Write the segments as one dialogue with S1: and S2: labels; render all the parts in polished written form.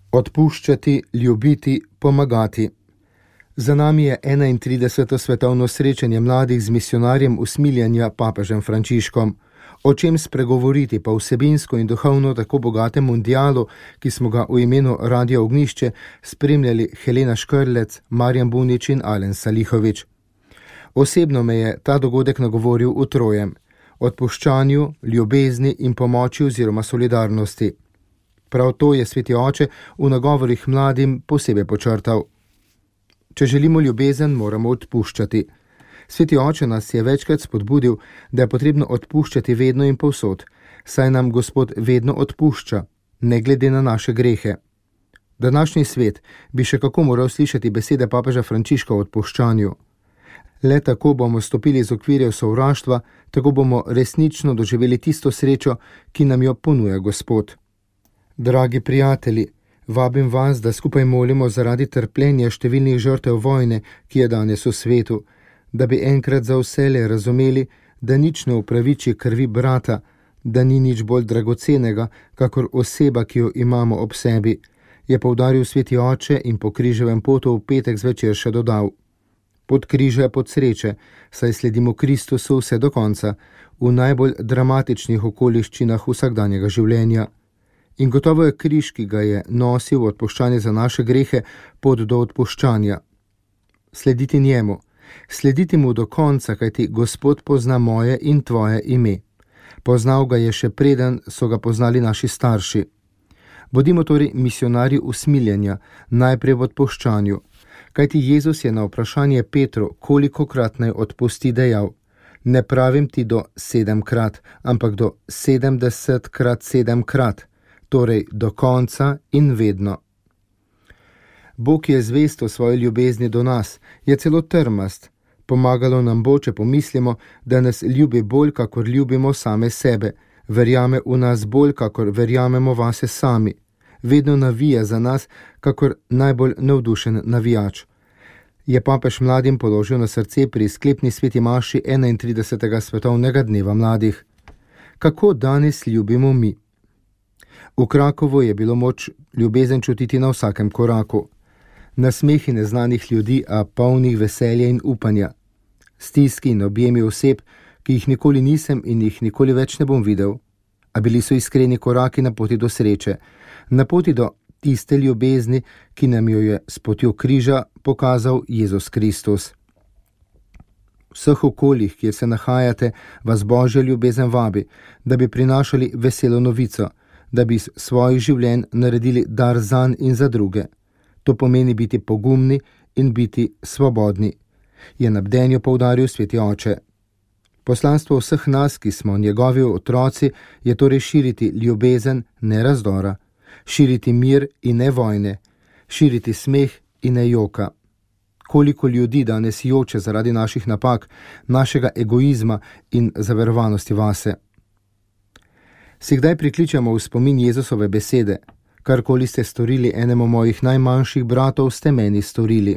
S1: Odpuščati, ljubiti, pomagati. Za nami je 31. svetovno srečanje mladih z misijonarjem usmiljanja papežem Frančiškom. O čem spregovoriti pa vsebinsko in duhovno tako bogatem mundialu, ki smo ga v imenu Radia Ognjišče spremljali Helena Škrlec, Marjan Bunič in Alen Salihovič. Osebno me je ta dogodek nagovoril v trojem: odpuščanju, ljubezni in pomoči oziroma solidarnosti. Prav to je sveti oče v nagovorih mladim posebej počrtal. Če želimo ljubezen, moramo odpuščati. Sveti oče nas je večkrat spodbudil, da je potrebno odpuščati vedno in povsod, saj nam Gospod vedno odpušča, ne glede na naše grehe. Današnji svet bi še kako moral slišati besede papeža Frančiška o odpuščanju. Le tako bomo stopili iz okvirjev sovraštva, tako bomo resnično doživeli tisto srečo, ki nam jo ponuja Gospod. Dragi prijatelji, vabim vas, da skupaj molimo zaradi trpljenja številnih žrtev vojne, ki je danes v svetu, da bi enkrat za vselej razumeli, da nič ne upraviči krvi brata, da ni nič bolj dragocenega, kakor oseba, ki jo imamo ob sebi, je poudaril sveti oče in po križevem potu v petek zvečer še dodal: Pot križa je pot sreče, saj sledimo Kristusu vse do konca, v najbolj dramatičnih okoliščinah vsakdanjega življenja. In gotovo je križ, ki ga je nosil v odpuščanje za naše grehe, pot do odpuščanja. Slediti njemu, slediti mu do konca, kajti Gospod pozna moje in tvoje ime. Poznal ga je še preden so ga poznali naši starši. Bodimo torej misijonarji usmiljenja, najprej v odpuščanju, kajti Jezus je na vprašanje Petru, kolikokrat naj odpusti, dejal: Ne pravim ti do 7-krat, ampak do 70-krat 7-krat. Torej do konca in vedno. Bog je zvest v svoji ljubezni do nas, je celo trmast. Pomagalo nam bo, če pomislimo, da nas ljubi bolj, kakor ljubimo same sebe, verjame v nas bolj, kakor verjamemo vase sami. Vedno navija za nas, kakor najbolj navdušen navijač. Je papež mladim položil na srce pri sklepni sveti maši 31. svetovnega dneva mladih. Kako danes ljubimo mi? V Krakovu je bilo moč ljubezen čutiti na vsakem koraku. Nasmehi neznanih ljudi, a polnih veselja in upanja. Stiski in objemi oseb, ki jih nikoli nisem in jih nikoli več ne bom videl. A bili so iskreni koraki na poti do sreče, na poti do tiste ljubezni, ki nam jo je s potjo križa pokazal Jezus Kristus. V vseh okoljih, kjer se nahajate, vas Božja ljubezen vabi, da bi prinašali veselo novico, da bi iz svojih življenj naredili dar zanj in za druge. To pomeni biti pogumni in biti svobodni, je na bdenju poudaril sveti oče. Poslanstvo vseh nas, ki smo njegovi otroci, je torej širiti ljubezen, ne razdora, širiti mir in ne vojne, širiti smeh in ne joka. Koliko ljudi danes joče zaradi naših napak, našega egoizma in zaverovanosti vase. Si kdaj prikličemo v spomin Jezusove besede: karkoli ste storili enemu mojih najmanjših bratov, ste meni storili.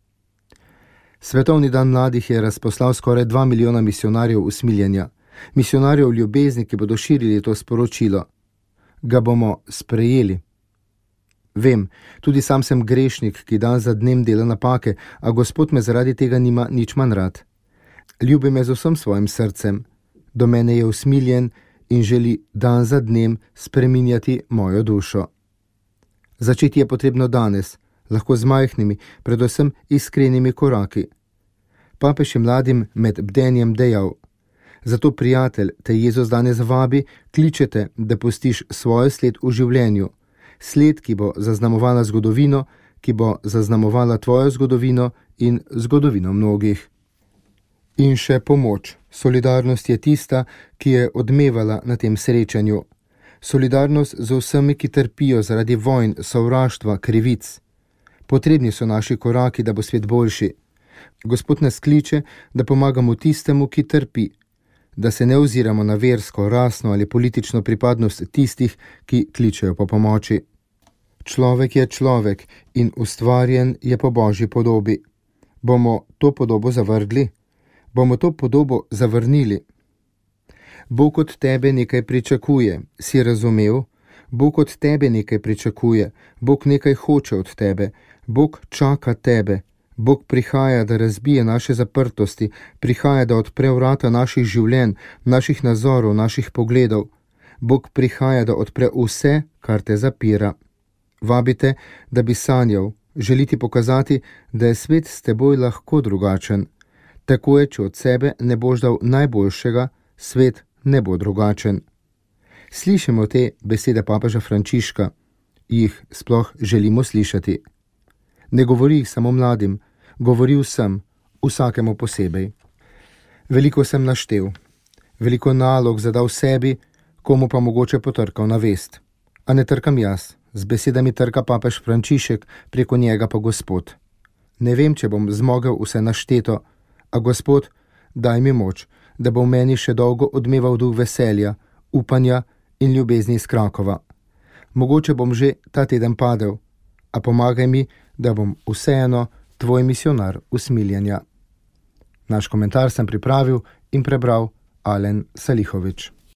S1: Svetovni dan mladih je razposlal skoraj 2 milijona misijonarjev usmiljenja, misijonarjev ljubezni, ki bodo širili to sporočilo. Ga bomo sprejeli? Vem, tudi sam sem grešnik, ki dan za dnem dela napake, a Gospod me zaradi tega nima nič manj rad. Ljubi me z vsem svojim srcem, do mene je usmiljen in želi dan za dnem spreminjati mojo dušo. Začeti je potrebno danes, lahko z majhnimi, predvsem iskrenimi koraki. Papež je mladim med bdenjem dejal: Zato, prijatelj, te Jezus danes vabi, kličete, da pustiš svojo sled v življenju, sled, ki bo zaznamovala zgodovino, ki bo zaznamovala tvojo zgodovino in zgodovino mnogih. In še pomoč. Solidarnost je tista, ki je odmevala na tem srečanju. Solidarnost z vsemi, ki trpijo zaradi vojn, sovraštva, krivic. Potrebni so naši koraki, da bo svet boljši. Gospod nas kliče, da pomagamo tistemu, ki trpi, da se ne oziramo na versko, rasno ali politično pripadnost tistih, ki kličejo po pomoči. Človek je človek in ustvarjen je po Božji podobi. Bomo to podobo zavrgli? Bomo to podobo zavrnili? Bog od tebe nekaj pričakuje, si razumel? Bog od tebe nekaj pričakuje, Bog nekaj hoče od tebe, Bog čaka tebe, Bog prihaja, da razbije naše zaprtosti, prihaja, da odpre vrata naših življenj, naših nazorov, naših pogledov. Bog prihaja, da odpre vse, kar te zapira. Vabite, da bi sanjal, želiti pokazati, da je svet s teboj lahko drugačen. Tako je, če od sebe ne boš dal najboljšega, svet ne bo drugačen. Slišimo te besede papeža Frančiška, jih sploh želimo slišati. Ne govori jih samo mladim, govori vsem, vsakemu posebej. Veliko sem naštel, veliko nalog zadal sebi, komu pa mogoče potrkal na vest. A ne trkam jaz, z besedami trka papež Frančišek, preko njega pa Gospod. Ne vem, če bom zmogel vse našteto, a Gospod, daj mi moč, da bo v meni še dolgo odmeval duh veselja, upanja in ljubezni iz Krakova. Mogoče bom že ta teden padel, a pomagaj mi, da bom vseeno tvoj misionar usmiljenja. Naš komentar sem pripravil in prebral Alen Salihovič.